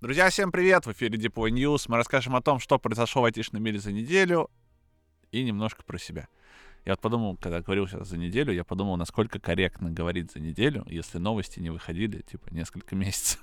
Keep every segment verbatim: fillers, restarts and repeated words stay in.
Друзья, всем привет! В эфире Depoy News. Мы расскажем о том, что произошло в айтишном мире за неделю и немножко про себя. Я вот подумал, когда говорил сейчас за неделю, я подумал, насколько корректно говорить за неделю, если новости не выходили, типа, несколько месяцев.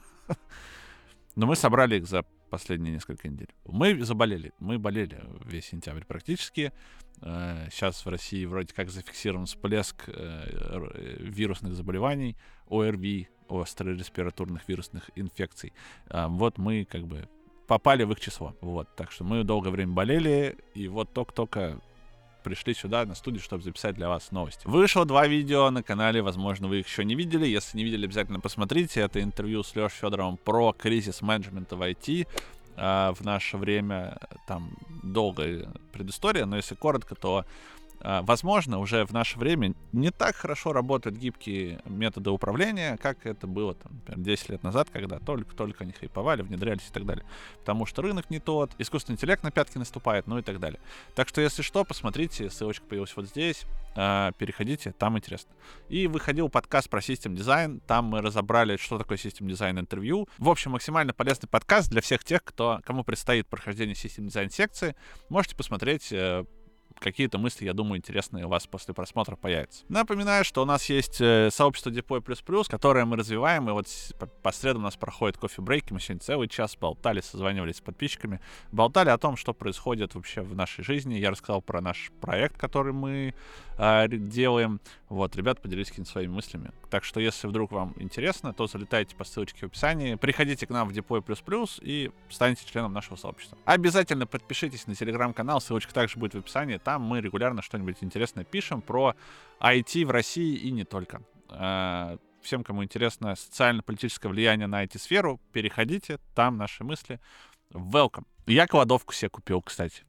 Но мы собрали их за последние несколько недель. Мы заболели. Мы болели весь сентябрь практически. Сейчас в России вроде как зафиксирован всплеск вирусных заболеваний, ОРВИ, остро-респираторных вирусных инфекций. Вот мы как бы попали в их число. Вот. Так что мы долгое время болели, и вот только-только пришли сюда на студию, чтобы записать для вас новости. Вышло два видео на канале, возможно, вы их еще не видели. Если не видели, обязательно посмотрите. Это интервью с Лешей Федоровым про кризис менеджмента в ай ти. А, в наше время там долгая предыстория, но если коротко, то а, возможно, уже в наше время не так хорошо работают гибкие методы управления, как это было, там, например, десять лет назад, когда только-только они хайповали, внедрялись и так далее. Потому что рынок не тот, искусственный интеллект на пятки наступает, ну и так далее. Так что, если что, посмотрите, ссылочка появилась вот здесь, э, переходите, там интересно. И выходил подкаст про систем дизайн, там мы разобрали, что такое систем дизайн интервью. В общем, максимально полезный подкаст для всех тех, кто, кому предстоит прохождение систем дизайн секции. Можете посмотреть, э, какие-то мысли, я думаю, интересные у вас после просмотра появятся. Напоминаю, что у нас есть э, сообщество Depoy++, которое мы развиваем, и вот по, по средам у нас проходят кофе-брейки, мы сегодня целый час болтали, созванивались с подписчиками, болтали о том, что происходит вообще в нашей жизни. Я рассказал про наш проект, который мы э, делаем. Вот, ребята поделились какими-то своими мыслями. Так что, если вдруг вам интересно, то залетайте по ссылочке в описании, приходите к нам в Depoy++ и станьте членом нашего сообщества. Обязательно подпишитесь на телеграм-канал, ссылочка также будет в описании. Там мы регулярно что-нибудь интересное пишем про ай ти в России и не только. Всем, кому интересно социально-политическое влияние на ай ти-сферу, переходите, там наши мысли. Welcome. Я кладовку себе купил, кстати.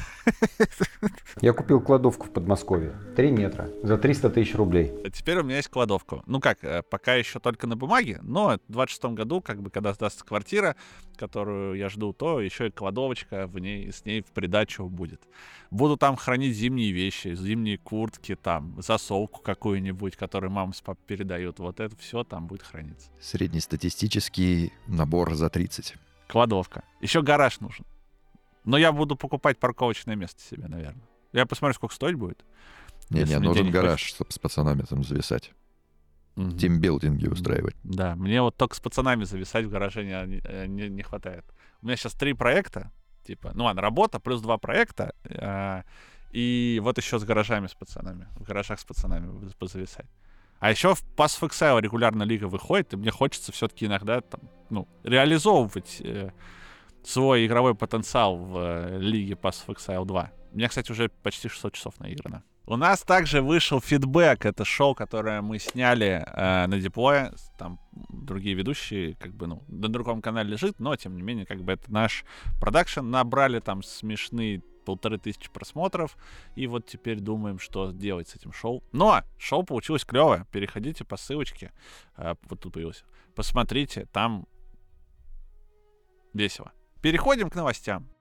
Я купил кладовку в Подмосковье. Три метра. За триста тысяч рублей. Теперь у меня есть кладовка. Ну как, пока еще только на бумаге, но в двадцать шестом году, как бы, когда сдастся квартира, которую я жду, то еще и кладовочка в ней, с ней в придачу будет. Буду там хранить зимние вещи, зимние куртки, там, засолку какую-нибудь, которую мама с папой передают. Вот это все там будет храниться. Среднестатистический набор за тридцать. Кладовка. Еще гараж нужен. Но я буду покупать парковочное место себе, наверное. Я посмотрю, сколько стоить будет. Не-не, нужен гараж, хватит, чтобы с пацанами там зависать. Угу. Тимбилдинги устраивать. Да, мне вот только с пацанами зависать в гараже не, не, не хватает. У меня сейчас три проекта, типа, ну ладно, работа плюс два проекта, э, и вот еще с гаражами с пацанами, в гаражах с пацанами зависать. А еще в Pass of Exile регулярно лига выходит, и мне хочется все-таки иногда там, ну, реализовывать э, свой игровой потенциал в э, лиге Pass of Exile два. У меня, кстати, уже почти шестьсот часов наиграно. У нас также вышел фидбэк. Это шоу, которое мы сняли э, на Depoy. Там другие ведущие, как бы, ну, на другом канале лежит, но, тем не менее, как бы это наш продакшн. Набрали там смешные полторы тысячи просмотров. И вот теперь думаем, что делать с этим шоу. Но шоу получилось клевое. Переходите по ссылочке. Э, вот тут появился. Посмотрите, там весело. Переходим к новостям.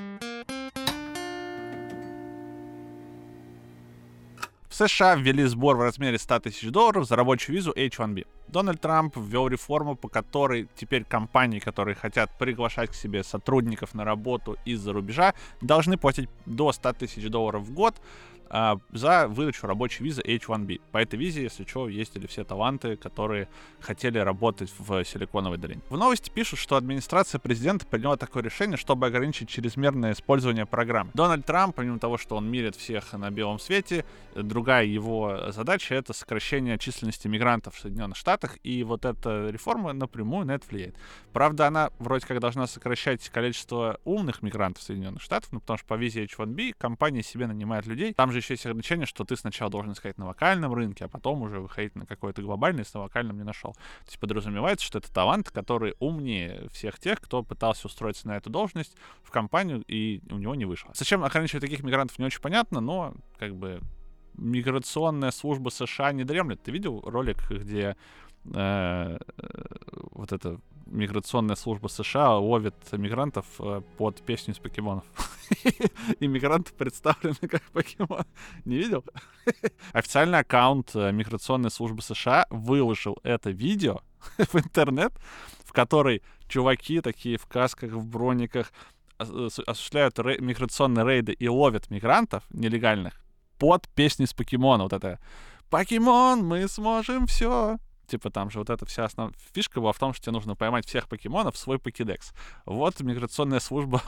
В США ввели сбор в размере сто тысяч долларов за рабочую визу эйч ван би. Дональд Трамп ввел реформу, по которой теперь компании, которые хотят приглашать к себе сотрудников на работу из-за рубежа, должны платить до сто тысяч долларов в год а, за выдачу рабочей визы эйч ван би. По этой визе, если что, ездили все таланты, которые хотели работать в Силиконовой долине. В новости пишут, что администрация президента приняла такое решение, чтобы ограничить чрезмерное использование программы. Дональд Трамп, помимо того, что он мирит всех на белом свете, другая его задача — это сокращение численности мигрантов в Соединенных Штатах, и вот эта реформа напрямую на это влияет. Правда, она вроде как должна сокращать количество умных мигрантов в Соединенных Штатах, ну, потому что по визе эйч ван би компании себе нанимают людей. Там же еще есть ограничение, что ты сначала должен искать на локальном рынке, а потом уже выходить на какой-то глобальный, если на локальном не нашел. То есть подразумевается, что это талант, который умнее всех тех, кто пытался устроиться на эту должность в компанию, и у него не вышло. Зачем ограничивать таких мигрантов, не очень понятно, но как бы миграционная служба США не дремлет. Ты видел ролик, где э, вот это миграционная служба США ловит мигрантов э, под песню из покемонов. И мигранты представлены как покемон. Не видел? Официальный аккаунт э, миграционной службы США выложил это видео в интернет, в которой чуваки такие в касках, в брониках ос- осуществляют рей- миграционные рейды и ловят мигрантов нелегальных под песню из покемона. Вот это «Покемон, мы сможем все». Типа там же вот эта вся основная фишка была в том, что тебе нужно поймать всех покемонов в свой покедекс. Вот миграционная служба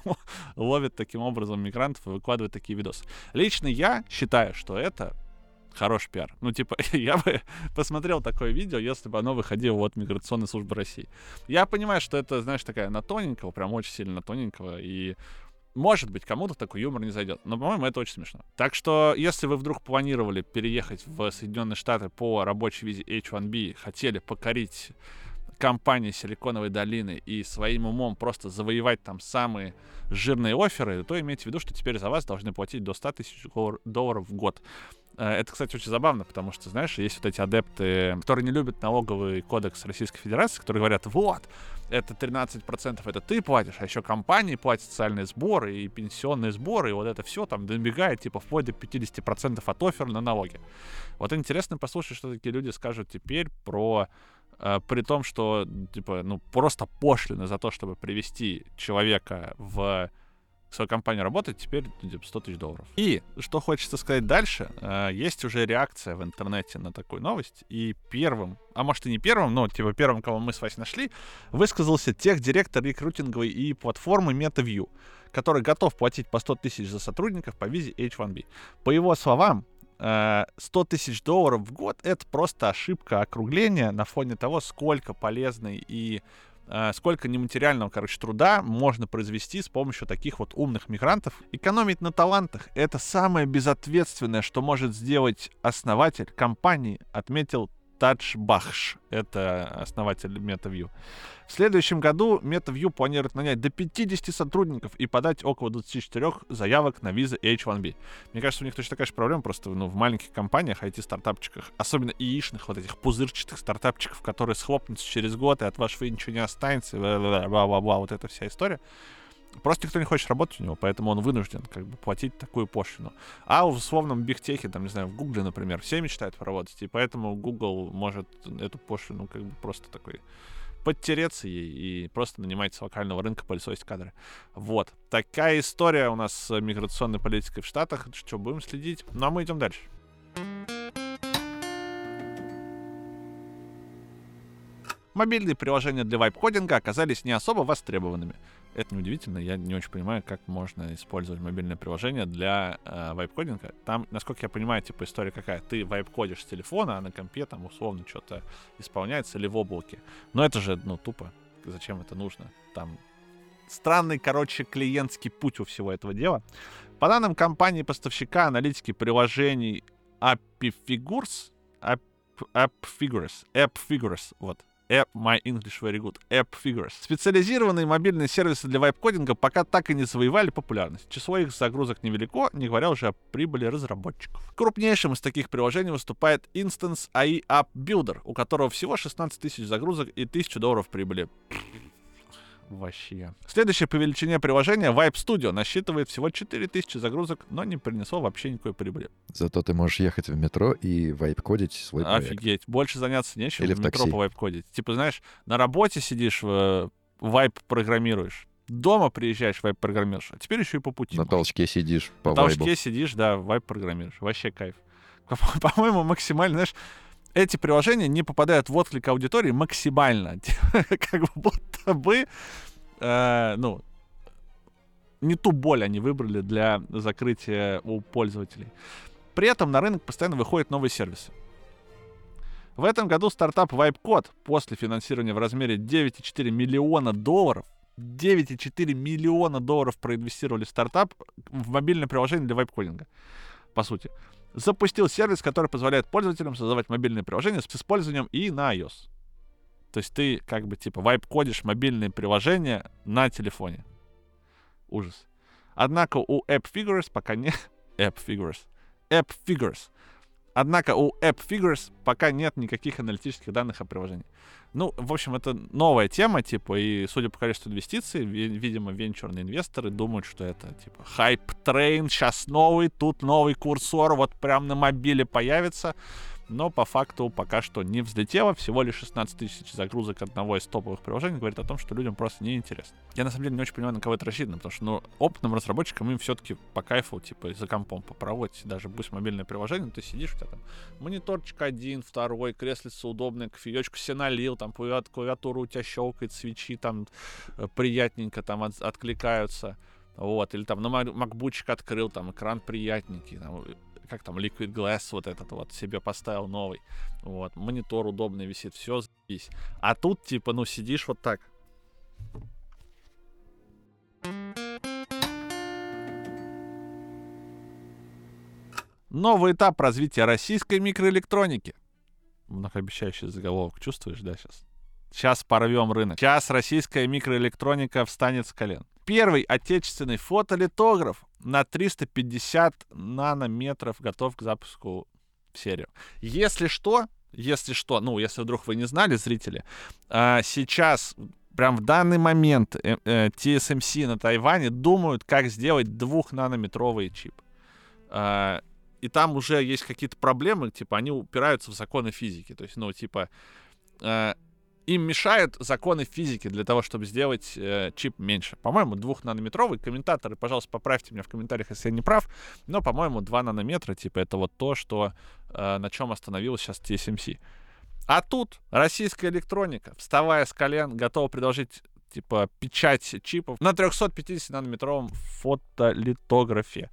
ловит таким образом мигрантов и выкладывает такие видосы. Лично я считаю, что это хороший пиар. Ну, типа, я бы посмотрел такое видео, если бы оно выходило от миграционной службы России. Я понимаю, что это, знаешь, такая на тоненького, прям очень сильно на тоненького, и может быть, кому-то такой юмор не зайдет. Но, по-моему, это очень смешно. Так что, если вы вдруг планировали переехать в Соединенные Штаты по рабочей визе эйч один би, хотели покорить компании Силиконовой долины и своим умом просто завоевать там самые жирные офферы, то имейте в виду, что теперь за вас должны платить до сто тысяч долларов в год. Это, кстати, очень забавно, потому что, знаешь, есть вот эти адепты, которые не любят налоговый кодекс Российской Федерации, которые говорят, вот, это тринадцать процентов это ты платишь, а еще компании платят социальные сборы и пенсионные сборы, и вот это все там добегает, типа, вплоть до пятьдесят процентов от оффера на налоги. Вот интересно послушать, что такие люди скажут теперь про... Uh, при том, что, типа, ну, просто пошлины за то, чтобы привести человека в свою компанию работать, теперь типа, сто тысяч долларов. И что хочется сказать дальше, uh, есть уже реакция в интернете на такую новость, и первым, а может и не первым, но, типа, первым, кого мы с Васей нашли, высказался техдиректор рекрутинговой и платформы MetaView, который готов платить по сто тысяч за сотрудников по визе эйч один би. По его словам, сто тысяч долларов в год — это просто ошибка округления на фоне того, сколько полезной и э, сколько нематериального, короче, труда можно произвести с помощью таких вот умных мигрантов. Экономить на талантах — это самое безответственное, что может сделать основатель компании, отметил Тадж Бахш, это основатель MetaView. В следующем году MetaView планирует нанять до пятьдесят сотрудников и подать около двадцать четыре заявок на визы эйч один би. Мне кажется, у них точно такая же проблема, просто ну, в маленьких компаниях, ай ти-стартапчиках, особенно яичных, вот этих пузырчатых стартапчиков, которые схлопнутся через год, и от вашего ничего не останется, бла-бла-бла, вот эта вся история. Просто никто не хочет работать у него, поэтому он вынужден как бы платить такую пошлину. А в условном бигтехе, там, не знаю, в Гугле, например, все мечтают поработать, и поэтому Google может эту пошлину как бы просто такой подтереться ей и просто нанимать с локального рынка пылесосить кадры. Вот. Такая история у нас с миграционной политикой в Штатах. Что, будем следить? Ну, а мы идем дальше. Мобильные приложения для вайп-кодинга оказались не особо востребованными. Это неудивительно, я не очень понимаю, как можно использовать мобильное приложение для э, вайп-кодинга. Там, насколько я понимаю, типа история какая. Ты вайп-кодишь с телефона, а на компе там условно что-то исполняется или в облаке. Но это же, ну, тупо. Зачем это нужно? Там странный, короче, клиентский путь у всего этого дела. По данным компании-поставщика аналитики приложений AppFigures, App, AppFigures, AppFigures, вот, App, my English very good. AppFigures. Специализированные мобильные сервисы для вайп-кодинга пока так и не завоевали популярность. Число их загрузок невелико, не говоря уже о прибыли разработчиков. Крупнейшим из таких приложений выступает Instance эй ай App Builder, у которого всего шестнадцать тысяч загрузок и тысяча долларов прибыли. Вообще. Следующее по величине приложение Vibe Studio насчитывает всего четыре тысячи загрузок, но не принесло вообще никакой прибыли. Зато ты можешь ехать в метро и вайп-кодить свой проект. Офигеть. Больше заняться нечем. Или в в метро такси. по вайп-кодить. Типа, знаешь, на работе сидишь, вайп программируешь. Дома приезжаешь, вайп программируешь. А теперь еще и по пути. На можешь. толчке сидишь по На вайбу. толчке сидишь, да, вайп программируешь. Вообще кайф. По-моему, максимально, знаешь, эти приложения не попадают в отклик аудитории максимально. Как будто бы Э, ну, не ту боль они выбрали для закрытия у пользователей. При этом на рынок постоянно выходят новые сервисы. В этом году стартап VibeCode после финансирования в размере девять целых четыре миллиона долларов, девять целых четыре миллиона долларов проинвестировали в стартап в мобильное приложение для вайп-кодинга. По сути, запустил сервис, который позволяет пользователям создавать мобильные приложения с использованием и на iOS. То есть ты как бы типа вайп-кодишь мобильные приложения на телефоне. Ужас. Однако у AppFigures пока не... AppFigures. AppFigures. Однако у AppFigures пока нет никаких аналитических данных о приложении. Ну, в общем, это новая тема, типа, и судя по количеству инвестиций, ви- видимо, венчурные инвесторы думают, что это, типа, хайп-трейн, сейчас новый, тут новый курсор, вот прям на мобиле появится. Но по факту пока что не взлетело. Всего лишь шестнадцать тысяч загрузок одного из топовых приложений говорит о том, что людям просто неинтересно. Я на самом деле не очень понимаю, на кого это рассчитано, потому что, ну, опытным разработчикам им все-таки по кайфу, типа, за компом попробовать, даже пусть мобильное приложение, ты сидишь, у тебя там мониторчик один, второй, креслица удобное, кофеечку себе налил, там клавиатура у тебя щелкает, свечи там приятненько там от, откликаются. Вот, или там, ну, макбучик открыл, там, экран приятненький, там, как там, Liquid Glass вот этот вот себе поставил новый. Вот, монитор удобный висит, все заебись. А тут, типа, ну, сидишь вот так. Новый этап развития российской микроэлектроники. Многообещающий заголовок. Чувствуешь, да, сейчас? Сейчас порвем рынок. Сейчас российская микроэлектроника встанет с колен. Первый отечественный фотолитограф на триста пятьдесят нанометров готов к запуску в серию. Если что, если что, ну, если вдруг вы не знали, зрители, а, сейчас, прям в данный момент э, э, ти эс эм си на Тайване думают, как сделать двухнанометровый чип. А, и там уже есть какие-то проблемы, типа, они упираются в законы физики. То есть, ну, типа... Э, Им мешают законы физики для того, чтобы сделать э, чип меньше. По-моему, двухнанометровый. Комментаторы, пожалуйста, поправьте меня в комментариях, если я не прав. Но, по-моему, два нанометра, типа, это вот то, что, э, на чем остановилась сейчас ти эс эм си. А тут российская электроника, вставая с колен, готова предложить, типа, печать чипов на трехсот-пятидесятинанометровом фотолитографе.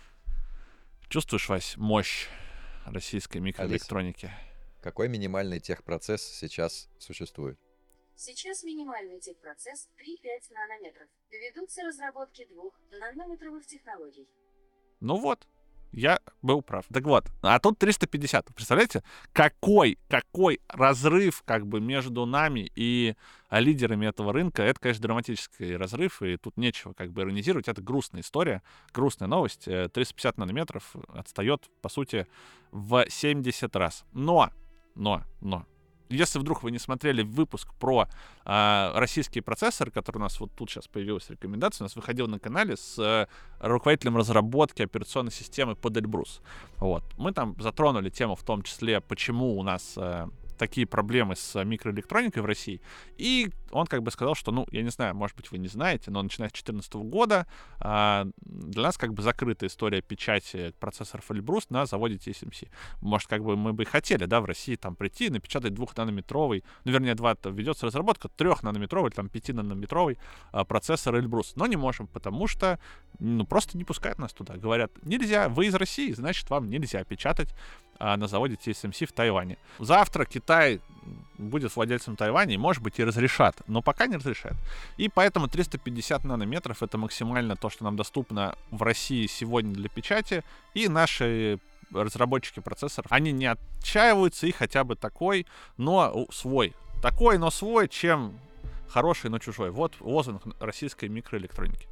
Чувствуешь, Вась, мощь российской микроэлектроники? Алис, какой минимальный техпроцесс сейчас существует? Сейчас минимальный техпроцесс три-пять нанометров. Ведутся разработки двух нанометровых технологий. Ну вот, я был прав. Так вот, а тут триста пятьдесят. Представляете, какой, какой разрыв как бы между нами и лидерами этого рынка. Это, конечно, драматический разрыв, и тут нечего как бы иронизировать. Это грустная история, грустная новость. триста пятьдесят нанометров отстает, по сути, в семьдесят раз. Но, но, но, если вдруг вы не смотрели выпуск про э, российские процессоры, который у нас вот тут сейчас появилась рекомендация, у нас выходил на канале с э, руководителем разработки операционной системы под Эльбрус. Вот. Мы там затронули тему в том числе, почему у нас э, такие проблемы с микроэлектроникой в России. И он как бы сказал, что, ну, я не знаю, может быть, вы не знаете, но начиная с две тысячи четырнадцатого года а, для нас как бы закрыта история печати процессоров Эльбрус на заводе ти эс эм си. Может, как бы мы бы и хотели, да, в России там прийти и напечатать двухнанометровый, ну, вернее, два, ведется разработка, трехнанометровый, там, пятинанометровый а, процессор Эльбрус. Но не можем, потому что, ну, просто не пускают нас туда. Говорят, нельзя, вы из России, значит, вам нельзя печатать а, на заводе ти эс эм си в Тайване. Завтра Китай будет владельцем Тайваня и, может быть, и разрешат, но пока не разрешают. И поэтому триста пятьдесят нанометров — это максимально то, что нам доступно в России сегодня для печати, и наши разработчики процессоров, они не отчаиваются, и хотя бы такой, но свой. Такой, но свой, чем хороший, но чужой. Вот лозунг российской микроэлектроники.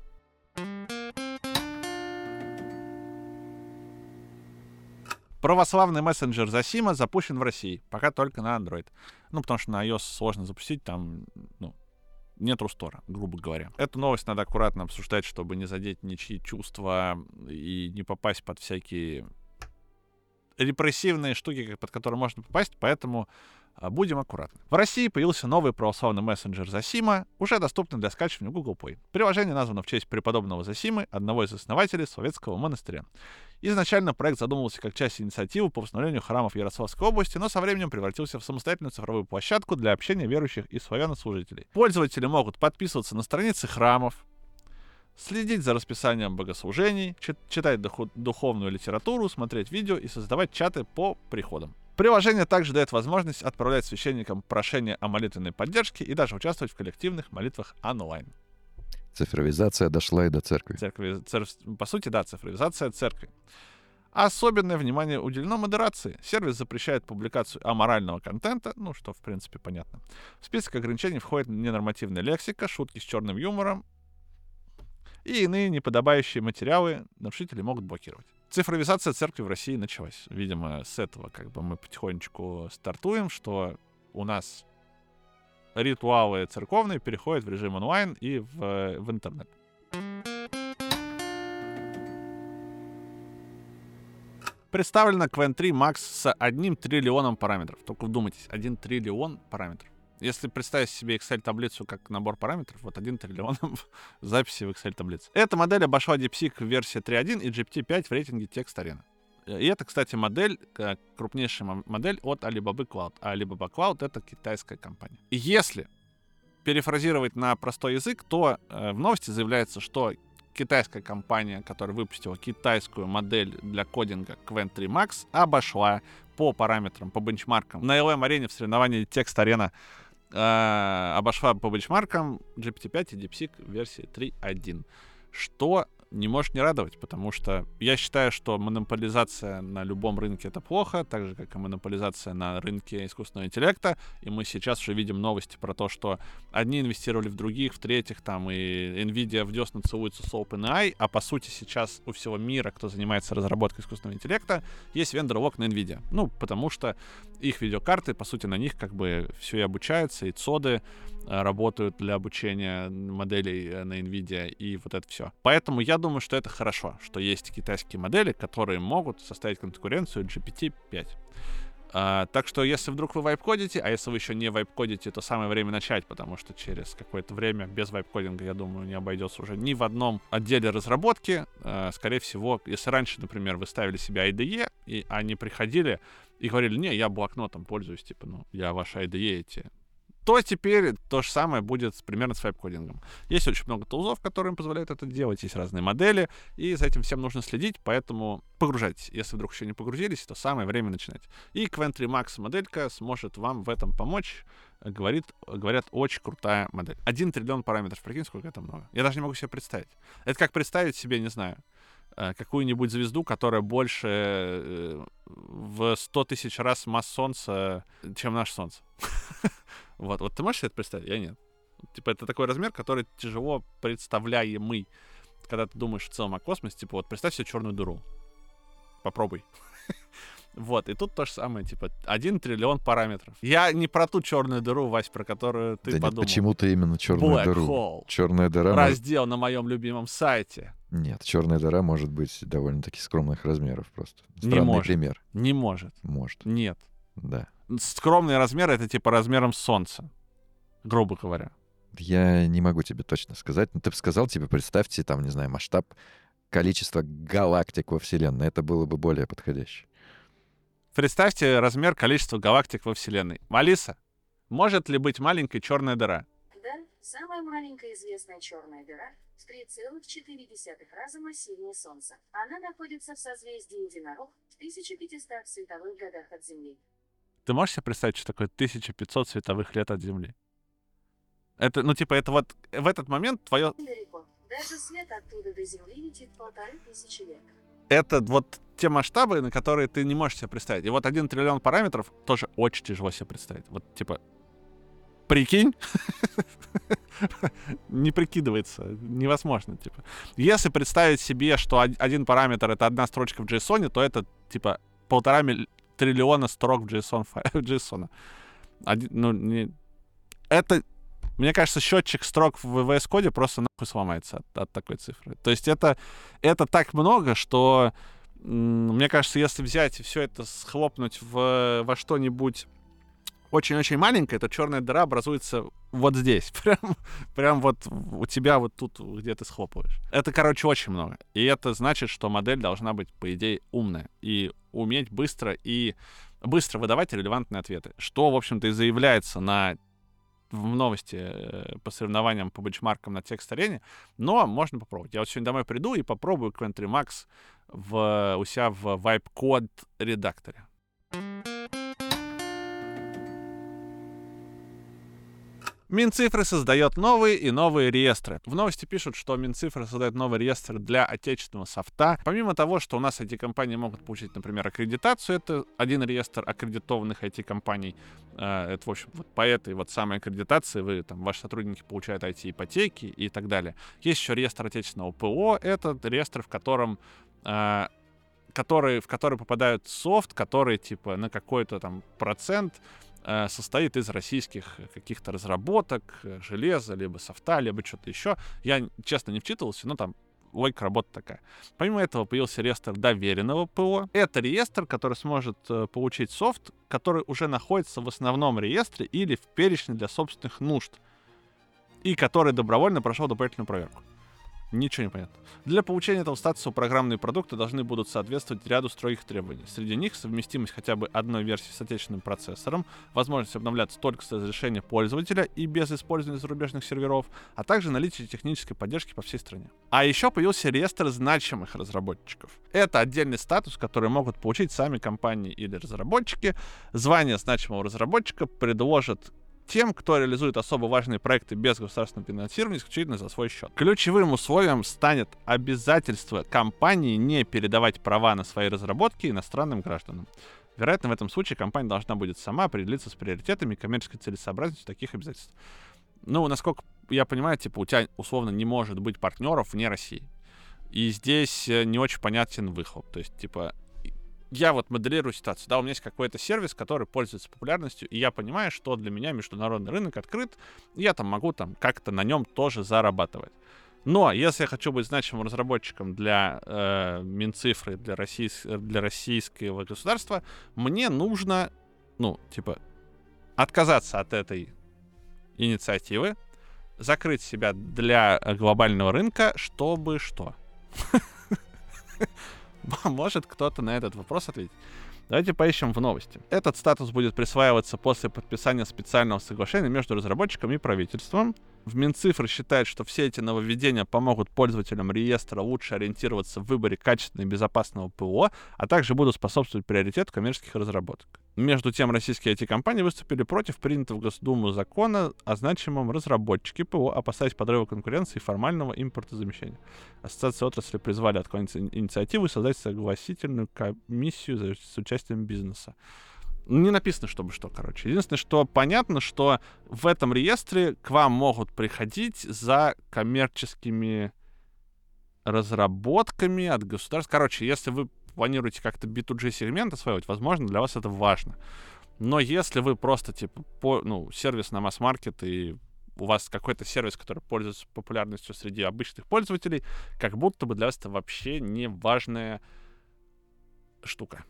Православный мессенджер Зосима запущен в России. Пока только на Android. Ну, потому что на iOS сложно запустить, там, ну, нет рустора, грубо говоря. Эту новость надо аккуратно обсуждать, чтобы не задеть ничьи чувства и не попасть под всякие репрессивные штуки, под которые можно попасть, поэтому будем аккуратны. В России появился новый православный мессенджер Зосима, уже доступный для скачивания в Google Play. Приложение названо в честь преподобного Зосимы, одного из основателей Соловецкого монастыря. Изначально проект задумывался как часть инициативы по восстановлению храмов Ярославской области, но со временем превратился в самостоятельную цифровую площадку для общения верующих и славянослужителей. Пользователи могут подписываться на страницы храмов, следить за расписанием богослужений, читать духовную литературу, смотреть видео и создавать чаты по приходам. Приложение также дает возможность отправлять священникам прошения о молитвенной поддержке и даже участвовать в коллективных молитвах онлайн. Цифровизация дошла и до церкви. Церкви, церк... По сути, да, цифровизация церкви. Особенное внимание уделено модерации. Сервис запрещает публикацию аморального контента, ну, что, в принципе, понятно. В список ограничений входит ненормативная лексика, шутки с черным юмором и иные неподобающие материалы нарушители могут блокировать. Цифровизация церкви в России началась. Видимо, с этого как бы мы потихонечку стартуем, что у нас ритуалы церковные переходят в режим онлайн и в, в интернет. Представлена Qwen три Max с одним триллионом параметров. Только вдумайтесь, один триллион параметров. Если представить себе Excel-таблицу как набор параметров, вот один триллион записи в Excel-таблице. Эта модель обошла DeepSeek версии три точка один и джи пи ти пять в рейтинге Text Arena. И это, кстати, модель, крупнейшая модель от Alibaba Cloud. А Alibaba Cloud — это китайская компания. И если перефразировать на простой язык, то э, в новости заявляется, что китайская компания, которая выпустила китайскую модель для кодинга Qwen три Max, обошла по параметрам, по бенчмаркам на эл эм-арене в соревновании Text Arena э, обошла по бенчмаркам джи пи ти пять и DeepSeek версии три точка один. Что не может не радовать, потому что я считаю, что монополизация на любом рынке — это плохо, так же, как и монополизация на рынке искусственного интеллекта. И мы сейчас уже видим новости про то, что одни инвестировали в других, в третьих, там, и NVIDIA в десна целуется с OpenAI, а по сути сейчас у всего мира, кто занимается разработкой искусственного интеллекта, есть вендор-лок на NVIDIA. Ну, потому что их видеокарты, по сути, на них как бы все и обучается, и цоды работают для обучения моделей на NVIDIA, и вот это все. Поэтому я думаю, что это хорошо, что есть китайские модели, которые могут составить конкуренцию джи пи ти пять. А, так что, если вдруг вы вайп-кодите, а если вы еще не вайп-кодите, то самое время начать, потому что через какое-то время без вайп-кодинга, я думаю, не обойдется уже ни в одном отделе разработки. А, скорее всего, если раньше, например, вы ставили себе ай ди и, и они приходили и говорили: не, я блокнотом пользуюсь, типа, ну, я ваши ай ди и эти... то теперь то же самое будет примерно с вайп-кодингом. Есть очень много тулзов, которые им позволяют это делать, есть разные модели, и за этим всем нужно следить, поэтому погружайтесь. Если вдруг еще не погрузились, то самое время начинать. И Qwen три Max моделька сможет вам в этом помочь. Говорит, говорят, очень крутая модель. Один триллион параметров, прикинь, сколько это много. Я даже не могу себе представить. Это как представить себе, не знаю, какую-нибудь звезду, которая больше в сто тысяч раз масс Солнца, чем наше Солнце. Вот, вот ты можешь себе это представить? Я нет. Типа, это такой размер, который тяжело представляемый, когда ты думаешь в целом о космосе. Типа, вот представь себе черную дыру. Попробуй. Вот, и тут то же самое, типа, один триллион параметров. Я не про ту черную дыру, Вась, про которую ты да подумал. Нет, почему-то именно черную Black дыру. Hole. Черная дыра. Раздел может... на моем любимом сайте. Нет, черная дыра может быть довольно-таки скромных размеров просто. Странный не может. пример. Не может. Может. Нет. Да. Скромный размер — это типа размером Солнца, грубо говоря. Я не могу тебе точно сказать, но ты бы сказал, типа, представьте, там, не знаю, масштаб количества галактик во Вселенной. Это было бы более подходяще. Представьте размер количества галактик во Вселенной. Алиса, может ли быть маленькой черная дыра? Да, самая маленькая известная черная дыра в три целых четыре десятых раза массивнее Солнца. Она находится в созвездии Единорог в тысяча пятистах световых годах от Земли. Ты можешь себе представить, что такое тысяча пятьсот световых лет от Земли? Это, ну, типа, это вот в этот момент твое... Далеко. Даже свет оттуда до Земли летит полторы тысячи лет. Это вот те масштабы, на которые ты не можешь себе представить. И вот один триллион параметров тоже очень тяжело себе представить. Вот, типа, прикинь? Не прикидывается. Невозможно, типа. Если представить себе, что один параметр — это одна строчка в JSON, то это, типа, полтора миллиона... триллиона строк в JSON, в JSON. Один, ну, не... Это, мне кажется, счетчик строк в ви эс Code просто нахуй сломается от, от такой цифры. То есть это, это так много, что, м- мне кажется, если взять и все это схлопнуть в, во что-нибудь очень-очень маленькое, то черная дыра образуется вот здесь. Прям, прям вот у тебя вот тут, где ты схлопываешь. Это, короче, очень много. И это значит, что модель должна быть, по идее, умная. И уметь быстро и быстро выдавать релевантные ответы. Что, в общем-то, и заявляется на, в новости э, по соревнованиям по бенчмаркам на Text-Arena. Но можно попробовать. Я вот сегодня домой приду и попробую Qwen три Max в, у себя в VibeCode редакторе. Минцифры создает новые и новые реестры. В новости пишут, что Минцифры создает новый реестр для отечественного софта. Помимо того, что у нас ай ти-компании могут получить, например, аккредитацию, это один реестр аккредитованных ай ти-компаний. Это, в общем, вот по этой вот самой аккредитации вы, там, ваши сотрудники получают ай ти-ипотеки и так далее. Есть еще реестр отечественного ПО. Это реестр, в котором которые, в которые попадают софт, который, типа, на какой-то там процент э, состоит из российских каких-то разработок, э, железа, либо софта, либо что-то еще. Я, честно, не вчитывался, но там логика работы такая. Помимо этого появился реестр доверенного ПО. Это реестр, который сможет э, получить софт, который уже находится в основном реестре или в перечне для собственных нужд, и который добровольно прошел дополнительную проверку. Ничего не понятно. Для получения этого статуса программные продукты должны будут соответствовать ряду строгих требований. Среди них совместимость хотя бы одной версии с отечественным процессором, возможность обновляться только с разрешения пользователя и без использования зарубежных серверов, а также наличие технической поддержки по всей стране. А еще появился реестр значимых разработчиков. Это отдельный статус, который могут получить сами компании или разработчики. Звание значимого разработчика предложат тем, кто реализует особо важные проекты без государственного финансирования исключительно за свой счет. Ключевым условием станет обязательство компании не передавать права на свои разработки иностранным гражданам. Вероятно, в этом случае компания должна будет сама определиться с приоритетами и коммерческой целесообразностью таких обязательств. Ну, насколько я понимаю, типа, у тебя условно не может быть партнеров вне России. И здесь не очень понятен выхлоп. То есть, типа, я вот моделирую ситуацию, да, у меня есть какой-то сервис, который пользуется популярностью, и я понимаю, что для меня международный рынок открыт, и я там могу там как-то на нем тоже зарабатывать. Но если я хочу быть значимым разработчиком для э, Минцифры, для, российс... для российского государства, мне нужно, ну, типа, отказаться от этой инициативы, закрыть себя для глобального рынка, чтобы что? Может кто-то на этот вопрос ответить? Давайте поищем в новости. Этот статус будет присваиваться после подписания специального соглашения между разработчиком и правительством. В Минцифры считают, что все эти нововведения помогут пользователям реестра лучше ориентироваться в выборе качественного и безопасного ПО, а также будут способствовать приоритету коммерческих разработок. Между тем, российские ай ти-компании выступили против принятого в Госдуму закона о значимом разработчике ПО, опасаясь подрыва конкуренции и формального импортозамещения. Ассоциации отрасли призвали отклонить инициативу и создать согласительную комиссию с участием бизнеса. Не написано, чтобы что, короче. Единственное, что понятно, что в этом реестре к вам могут приходить за коммерческими разработками от государств. Короче, если вы планируете как-то би ту джи сегмент осваивать, возможно, для вас это важно. Но если вы просто, типа, по, ну, сервис на масс-маркет, и у вас какой-то сервис, который пользуется популярностью среди обычных пользователей, как будто бы для вас это вообще не важная штука.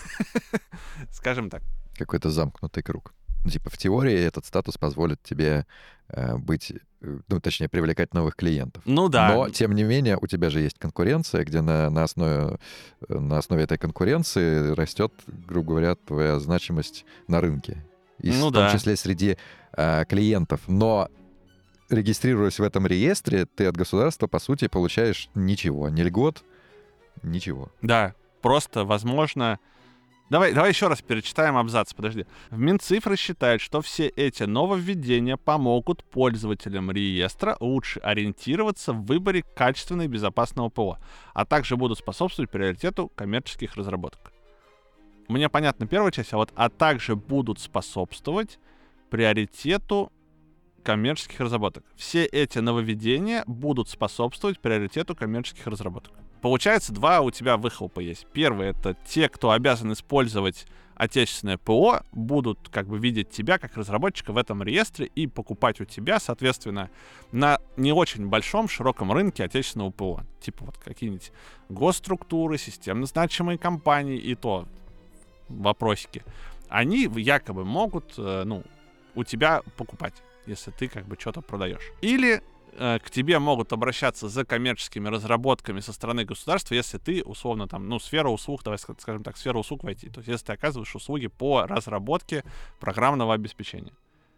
Скажем так. Какой-то замкнутый круг. Ну, типа, в теории этот статус позволит тебе э, быть, э, ну, точнее, привлекать новых клиентов. Ну да. Но, тем не менее, у тебя же есть конкуренция, где на, на, основе, на основе этой конкуренции растет, грубо говоря, твоя значимость на рынке. И ну в да. том числе среди э, клиентов. Но, регистрируясь в этом реестре, ты от государства, по сути, получаешь ничего. Ни льгот, ничего. Да. Просто, возможно... Давай, давай еще раз перечитаем абзац, подожди. В Минцифры считают, что все эти нововведения помогут пользователям реестра лучше ориентироваться в выборе качественного и безопасного ПО, а также будут способствовать приоритету коммерческих разработок. Мне понятна первая часть, а вот «а также будут способствовать приоритету коммерческих разработок». Все эти нововведения будут способствовать приоритету коммерческих разработок. Получается, два у тебя выхлопа есть. Первый — это те, кто обязан использовать отечественное ПО, будут как бы видеть тебя как разработчика в этом реестре и покупать у тебя, соответственно, на не очень большом, широком рынке отечественного ПО. Типа вот какие-нибудь госструктуры, системно значимые компании и то вопросики. Они якобы могут, ну, у тебя покупать, если ты как бы что-то продаешь. Или к тебе могут обращаться за коммерческими разработками со стороны государства, если ты, условно, там, ну, сфера услуг, давай скажем так, сфера услуг в ай ти. То есть, если ты оказываешь услуги по разработке программного обеспечения.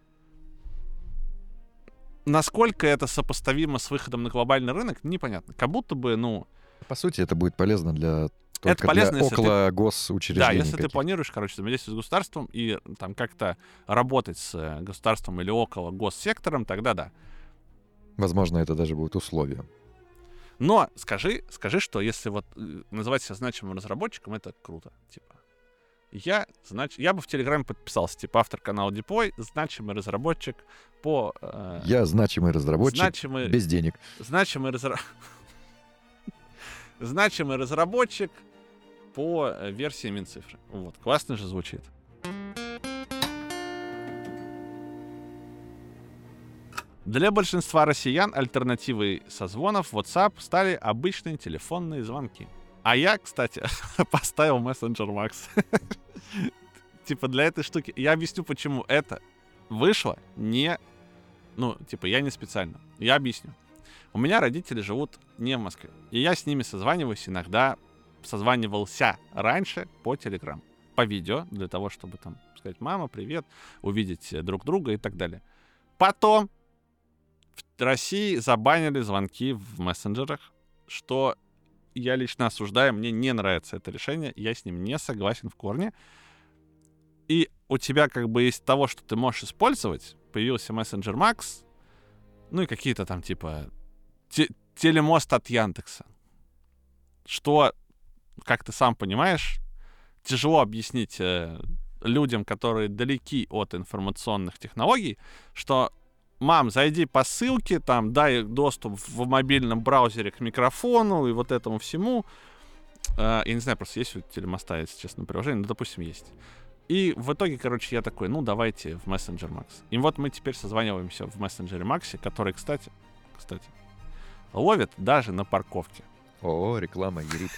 Насколько это сопоставимо с выходом на глобальный рынок, непонятно. Как будто бы, ну... По сути, это будет полезно для... Только это полезно, для если около ты... госучреждений. Да, если каких-то. ты планируешь, короче, взаимодействовать с государством и там как-то работать с государством или около госсектором, тогда да. Возможно, это даже будет условием. Но скажи, скажи, что если вот называть себя значимым разработчиком, это круто. Типа, я, знач... я бы в Телеграме подписался, типа, автор канала Deploy, значимый разработчик по... Э... Я значимый разработчик значимый... без денег. Значимый разработчик... Значимый разработчик по э, версии Минцифры. Вот, классно же звучит. Для большинства россиян альтернативой созвонов WhatsApp стали обычные телефонные звонки. А я, кстати, поставил мессенджер Макс. Типа для этой штуки. Я объясню, почему это вышло не... Ну, типа, я не специально. Я объясню. У меня родители живут не в Москве. И я с ними созваниваюсь иногда, созванивался раньше по Telegram. По видео, для того, чтобы там сказать: мама, привет, увидеть друг друга и так далее. Потом в России забанили звонки в мессенджерах, что я лично осуждаю, мне не нравится это решение, я с ним не согласен в корне. И у тебя как бы из того, что ты можешь использовать, появился мессенджер Макс, ну и какие-то там типа те- телемост от Яндекса. Что, как ты сам понимаешь, тяжело объяснить э, людям, которые далеки от информационных технологий, что: мам, зайди по ссылке, там, дай доступ в мобильном браузере к микрофону и вот этому всему. Э, я не знаю, просто есть у телемоста, если честно, приложение, ну, допустим, есть. И в итоге, короче, я такой: ну, давайте в мессенджер Макс. И вот мы теперь созваниваемся в мессенджере Максе, который, кстати, кстати, ловит даже на парковке. О, реклама, Ерит.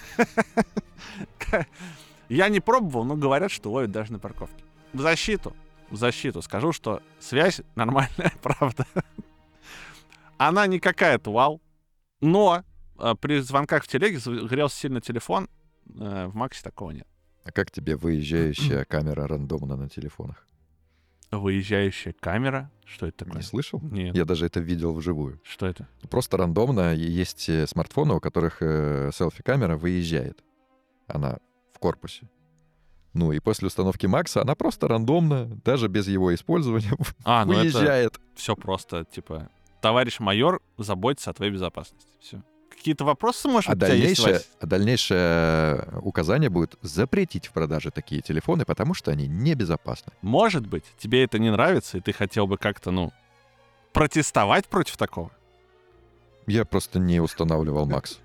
Я не пробовал, но говорят, что ловит даже на парковке. В защиту, в защиту скажу, что связь нормальная, правда. Она не какая-то вау, но э, при звонках в телеге грелся сильно телефон, э, в Максе такого нет. А как тебе выезжающая камера рандомно на телефонах? Выезжающая камера? Что это такое? Не слышал? Нет. Я даже это видел вживую. Что это? Просто рандомно есть э, смартфоны, у которых э, селфи-камера выезжает. Она в корпусе. Ну и после установки Макса она просто рандомно, даже без его использования, А, ну выезжает. Все просто, типа, товарищ майор заботится о твоей безопасности. Все. Какие-то вопросы, может, А у тебя есть, дальнейшее, Вась? а дальнейшее указание будет запретить в продаже такие телефоны, потому что они небезопасны. Может быть, тебе это не нравится, и ты хотел бы как-то, ну, протестовать против такого? Я просто не устанавливал Макс.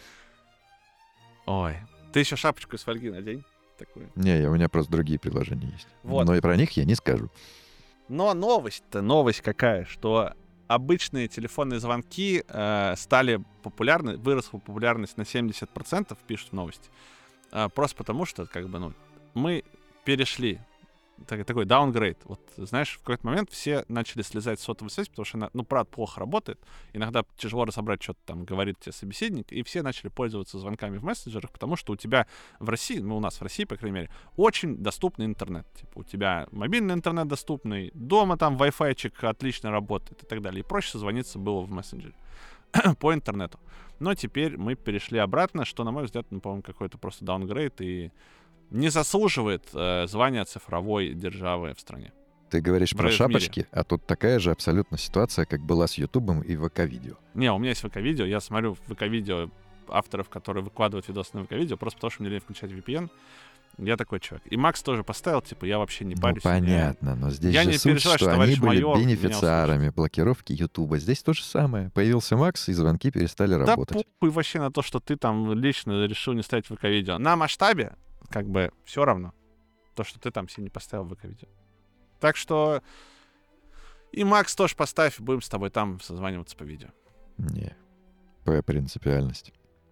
Ой, ты еще шапочку из фольги надень. Такую. Не, у меня просто другие приложения есть. Вот. Но и про них я не скажу. Но новость-то, новость какая, что обычные телефонные звонки э, стали популярны, выросла популярность на семьдесят процентов, пишут в новости. Э, просто потому что, как бы, ну, мы перешли, так, такой даунгрейд. Вот, знаешь, в какой-то момент все начали слезать с сотовой связи, потому что она, ну, правда, плохо работает. Иногда тяжело разобрать, что там говорит тебе собеседник, и все начали пользоваться звонками в мессенджерах, потому что у тебя в России, ну, у нас в России, по крайней мере, очень доступный интернет. Типа, у тебя мобильный интернет доступный, дома там Wi-Fi-чик отлично работает и так далее. И проще созвониться было в мессенджере по интернету. Но теперь мы перешли обратно, что, на мой взгляд, ну, по-моему, какой-то просто даунгрейд и не заслуживает э, звания цифровой державы в стране. Ты говоришь В про мире. шапочки, а тут такая же абсолютно ситуация, как была с Ютубом и ВК-видео. Не, у меня есть ВК-видео, я смотрю ВК-видео авторов, которые выкладывают видосы на ВК-видео, просто потому что мне лень включать ви пи эн. Я такой человек. И Макс тоже поставил, типа, я вообще не Ну, парюсь. понятно, но здесь Я же не суть, переживаю, что что они товарищ были майор меня бенефициарами блокировки Ютуба. Здесь то же самое. Появился Макс, и звонки перестали Да работать. похуй вообще на то, что ты там лично решил не ставить ВК-видео. На масштабе, как бы, все равно. То, что ты там себе не поставил в ВК-видео. Так что и Макс тоже поставь, будем с тобой там созваниваться по видео. Не, по принципиальности.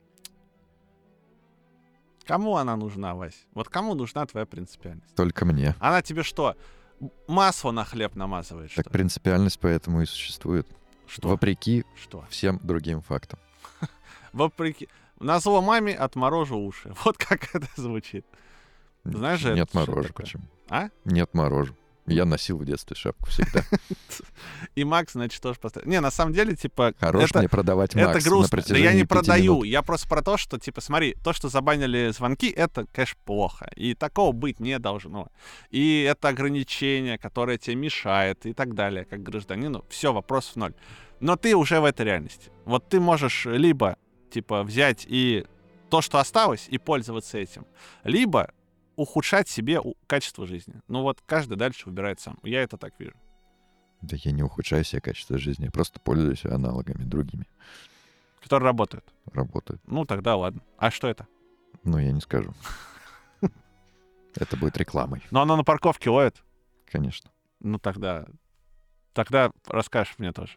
Кому она нужна, Вась? Вот кому нужна твоя принципиальность? Только мне. Она тебе что, масло на хлеб намазывает, что Так ли? принципиальность поэтому и существует. Что? Вопреки Что? всем другим фактам. Вопреки... Назло маме отморожу уши. Вот как это звучит. Знаешь же, Не это что отморожу. такое? Почему? А? Не отморожу. Я носил в детстве шапку всегда. И Макс, значит, тоже поставил. Не, на самом деле, типа... Хорош это... мне продавать Макс Это грустно. на Да протяжении я не пяти продаю. минут. Я просто про то, что, типа, смотри, то, что забанили звонки, это, конечно, плохо. И такого быть не должно. И это ограничение, которое тебе мешает и так далее, как гражданину. Все, вопрос в ноль. Но ты уже в этой реальности. Вот ты можешь либо, типа, взять и то, что осталось, и пользоваться этим. Либо ухудшать себе у- качество жизни. Ну вот каждый дальше выбирает сам. Я это так вижу. Да я не ухудшаю себе качество жизни, я просто пользуюсь аналогами другими. Которые работают. Работают. Ну тогда ладно. А что это? Ну, я не скажу. Это будет рекламой. Но она на парковке ловит. Конечно. Ну тогда... Тогда расскажешь мне тоже.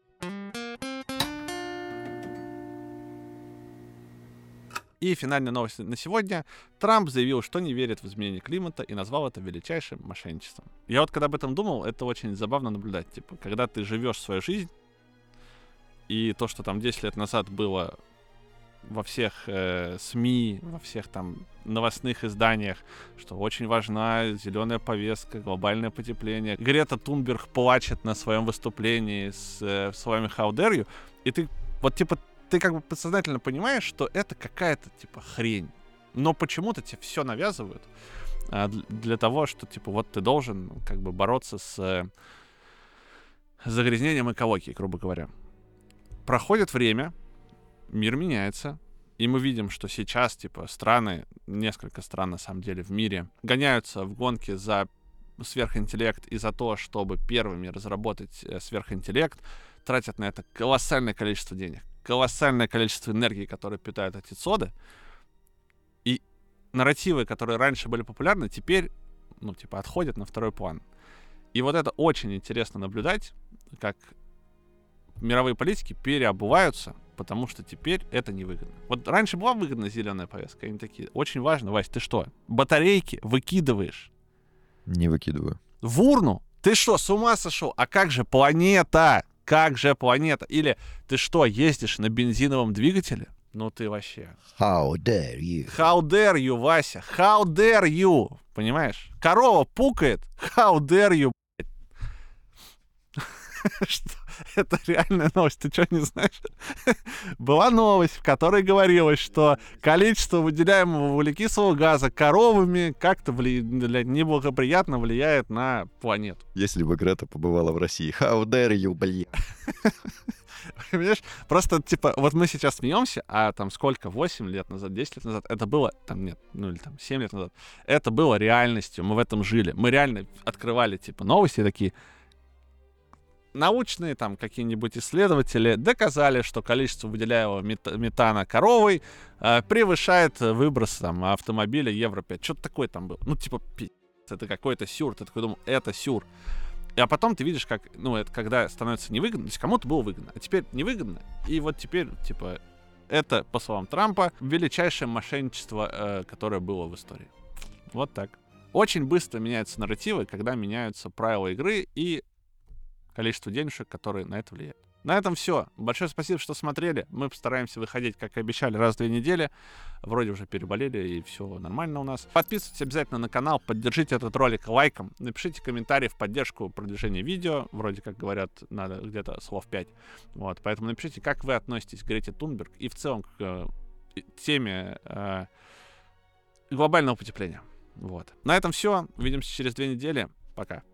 И финальная новость на сегодня. Трамп заявил, что не верит в изменение климата и назвал это величайшим мошенничеством. Я вот когда об этом думал, это очень забавно наблюдать. Типа, когда ты живешь свою жизнь, и то, что там десять лет назад было во всех э, СМИ, во всех там новостных изданиях, что очень важна зеленая повестка, глобальное потепление. Грета Тунберг плачет на своем выступлении с э, словами «How dare you», и ты вот типа ты как бы подсознательно понимаешь, что это какая-то типа хрень, но почему-то тебе все навязывают а, для того, что типа вот ты должен как бы бороться с э, загрязнением экологии, грубо говоря. Проходит время, мир меняется, и мы видим, что сейчас, типа, страны, несколько стран, на самом деле, в мире, гоняются в гонке за сверхинтеллект и за то, чтобы первыми разработать э, сверхинтеллект, тратят на это колоссальное количество денег, колоссальное количество энергии, которые питают эти соды, и нарративы, которые раньше были популярны, теперь, ну, типа, отходят на второй план. И вот это очень интересно наблюдать, как мировые политики переобуваются, потому что теперь это невыгодно. Вот раньше была выгодна зеленая повестка, они такие, очень важно, Вась, ты что, батарейки выкидываешь? Не выкидываю. В урну? Ты что, с ума сошел? А как же планета? Как же планета? Или ты что, ездишь на бензиновом двигателе? Ну ты вообще... How dare you? How dare you, Вася? How dare you? Понимаешь? Корова пукает. How dare you, блядь? Что? Это реальная новость, ты что, не знаешь? Была новость, в которой говорилось, что количество выделяемого углекислого газа коровами как-то вли... неблагоприятно влияет на планету. Если бы Грета побывала в России. How dare you, блин. Понимаешь? Просто, типа, вот мы сейчас смеемся, а там сколько, восемь лет назад, десять лет назад, это было, там, нет, ну или там семь лет назад, это было реальностью, мы в этом жили. Мы реально открывали, типа, новости такие, научные там какие-нибудь исследователи доказали, что количество выделяемого мет- метана коровой э, превышает выброс там автомобиля Евро пять. Что-то такое там было. Ну, типа, пи***, это какой-то сюр. Ты такой думал, это сюр. А потом ты видишь, как, ну, это когда становится невыгодно, то есть кому-то было выгодно, а теперь невыгодно. И вот теперь, типа, это, по словам Трампа, величайшее мошенничество, э, которое было в истории. Вот так. Очень быстро меняются нарративы, когда меняются правила игры и количество денежек, которые на это влияют. На этом все. Большое спасибо, что смотрели. Мы постараемся выходить, как и обещали, раз в две недели. Вроде уже переболели, и все нормально у нас. Подписывайтесь обязательно на канал, поддержите этот ролик лайком, напишите комментарии в поддержку продвижения видео. Вроде как говорят, надо где-то слов пять. Вот, поэтому напишите, как вы относитесь к Грете Тунберг и в целом к э, теме э, глобального потепления. Вот. На этом все. Увидимся через две недели. Пока.